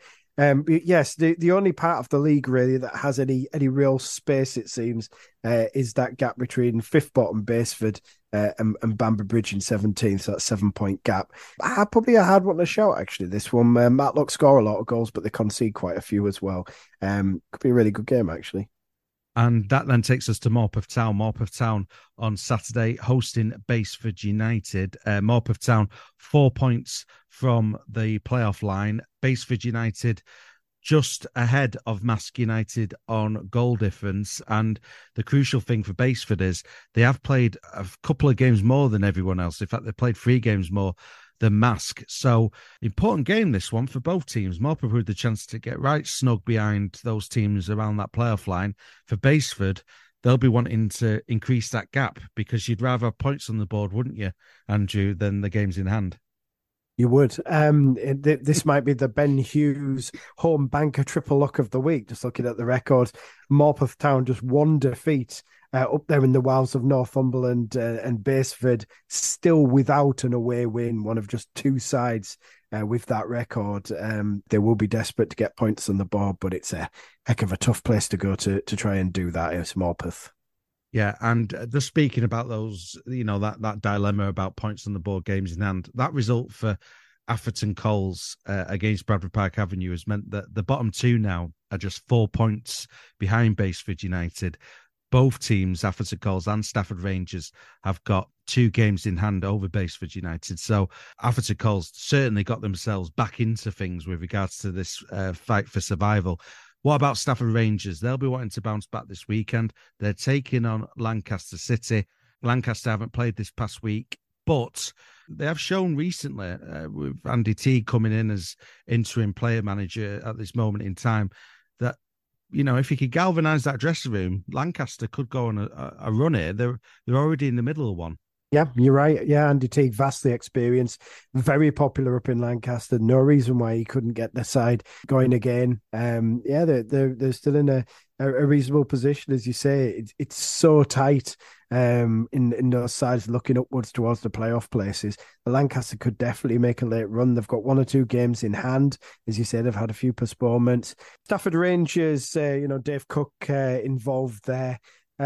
Yes, the only part of the league really that has any real space, it seems, is that gap between fifth bottom Baseford and Bamber Bridge in 17th, so that 7-point gap. Probably a hard one to shout, actually, this one. Matlock score a lot of goals, but they concede quite a few as well. Could be a really good game, actually. And that then takes us to Morpeth Town. Morpeth Town on Saturday hosting Baseford United. Morpeth Town 4 points from the playoff line. Baseford United just ahead of Mask United on goal difference. And the crucial thing for Baseford is they have played a couple of games more than everyone else. In fact, they played 3 games more than Mask. So important game, this one, for both teams. Morpeth with the chance to get right snug behind those teams around that playoff line. For Baseford, they'll be wanting to increase that gap because you'd rather have points on the board, wouldn't you, Andrew, than the games in hand? You would. This might be the Ben Hughes home banker triple luck of the week. Just looking at the record, Morpeth Town just 1 defeat up there in the wilds of Northumberland, and Baseford still without an away win. One of just 2 sides with that record. They will be desperate to get points on the board, but it's a heck of a tough place to go to try and do that. It's Morpeth. Yeah, and just speaking about those, that dilemma about points on the board, games in hand, that result for Atherton Coles against Bradford Park Avenue has meant that the bottom 2 now are just 4 points behind Baseford United. Both teams, Atherton Coles and Stafford Rangers, have got 2 games in hand over Baseford United. So Atherton Coles certainly got themselves back into things with regards to this fight for survival. What about Stafford Rangers? They'll be wanting to bounce back this weekend. They're taking on Lancaster City. Lancaster haven't played this past week, but they have shown recently, with Andy Teague coming in as interim player manager at this moment in time, that, if he could galvanise that dressing room, Lancaster could go on a run here. They're already in the middle of one. Yeah, you're right. Yeah, Andy Teague, vastly experienced, very popular up in Lancaster. No reason why he couldn't get the side going again. They're still in a reasonable position, as you say. It's so tight in those sides looking upwards towards the playoff places. Lancaster could definitely make a late run. They've got 1 or 2 games in hand. As you said, they've had a few postponements. Stafford Rangers, Dave Cook involved there.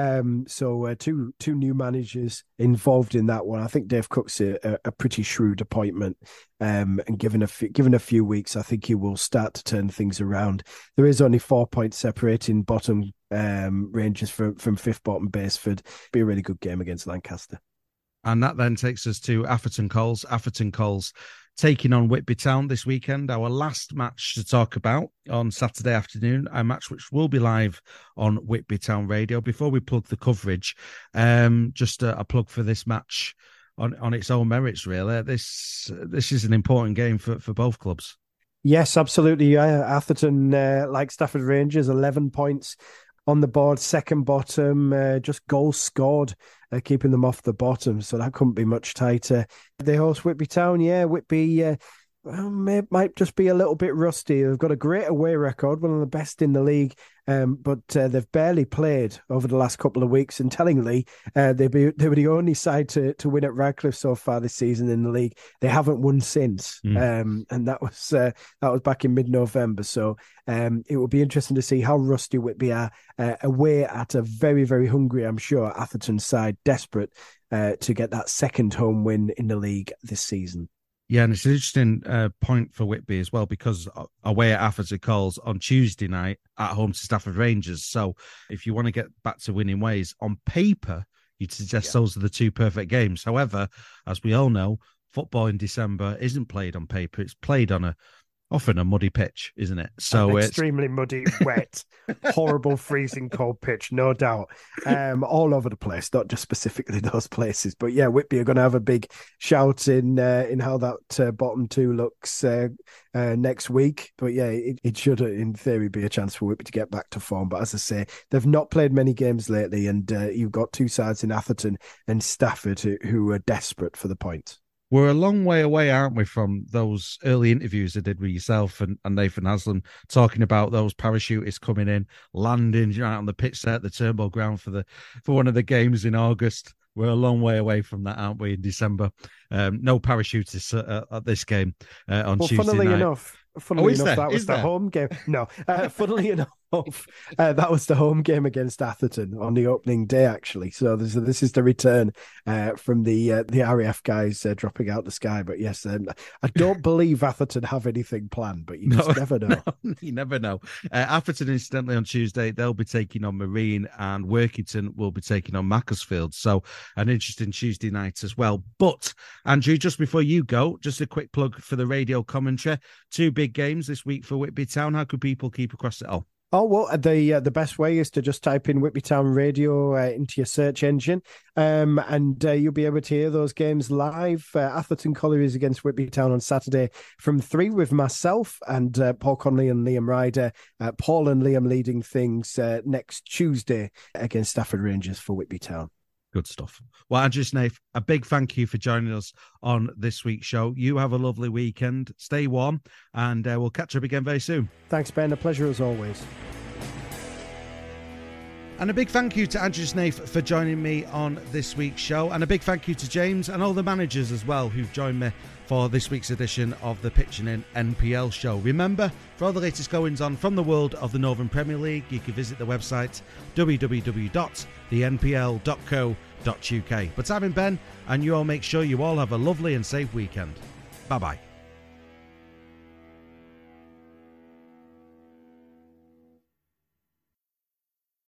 So two new managers involved in that one. I think Dave Cook's a pretty shrewd appointment, and given a few weeks, I think he will start to turn things around. There is only 4 points separating bottom Rangers from fifth bottom Baseford. Be a really good game against Lancaster. And that then takes us to Atherton Coles. Atherton Coles taking on Whitby Town this weekend. Our last match to talk about on Saturday afternoon, a match which will be live on Whitby Town Radio. Before we plug the coverage, just a plug for this match on its own merits, really. This is an important game for both clubs. Yes, absolutely. Atherton, like Stafford Rangers, 11 points on the board, second bottom, just goals scored, keeping them off the bottom. So that couldn't be much tighter. They host Whitby Town. Yeah, Whitby might just be a little bit rusty. They've got a great away record, one of the best in the league, but they've barely played over the last couple of weeks. And tellingly, they were the only side to win at Radcliffe so far this season in the league. They haven't won since, and that was back in mid-November. So it will be interesting to see how rusty Whitby are away at a very, very hungry, I'm sure, Atherton side, desperate to get that second home win in the league this season. Yeah, and it's an interesting point for Whitby as well, because away at Atherton Coles on Tuesday night, at home to Stafford Rangers. So if you want to get back to winning ways, on paper, you'd suggest those are the 2 perfect games. However, as we all know, football in December isn't played on paper. It's played on Often a muddy pitch, isn't it? So it's extremely muddy, wet, horrible, freezing cold pitch, no doubt. All over the place, not just specifically those places. But yeah, Whitby are going to have a big shout in how that bottom two looks next week. But yeah, it should, in theory, be a chance for Whitby to get back to form. But as I say, they've not played many games lately, and you've got two sides in Atherton and Stafford who are desperate for the point. We're a long way away, aren't we, from those early interviews I did with yourself and Nathan Haslam, talking about those parachutists coming in, landing right on the pitch there at the Turnbull ground for one of the games in August. We're a long way away from that, aren't we, in December? No parachutists at this game on Tuesday funnily night. Funnily enough, that was the home game. No, funnily enough, that was the home game against Atherton on the opening day, actually. So this is the return from the RAF guys dropping out the sky. But yes, I don't believe Atherton have anything planned, but you just never know. No, you never know. Atherton, incidentally, on Tuesday, they'll be taking on Marine, and Workington will be taking on Macclesfield. So an interesting Tuesday night as well. But, Andrew, just before you go, just a quick plug for the radio commentary. 2 big games this week for Whitby Town. How could people keep across it all? Oh, well, the best way is to just type in Whitby Town Radio into your search engine, and you'll be able to hear those games live. Atherton Collieries against Whitby Town on Saturday from 3 with myself and Paul Connolly and Liam Ryder. Paul and Liam leading things next Tuesday against Stafford Rangers for Whitby Town. Good stuff. Well, Andrew Snaith, a big thank you for joining us on this week's show. You have a lovely weekend. Stay warm, and we'll catch up again very soon. Thanks, Ben. A pleasure as always. And a big thank you to Andrew Snaith for joining me on this week's show. And a big thank you to James and all the managers as well who've joined me for this week's edition of the Pitching In NPL show. Remember, for all the latest goings on from the world of the Northern Premier League, you can visit the website www.thenpl.co.uk. But I've been Ben, and you all make sure you all have a lovely and safe weekend. Bye-bye.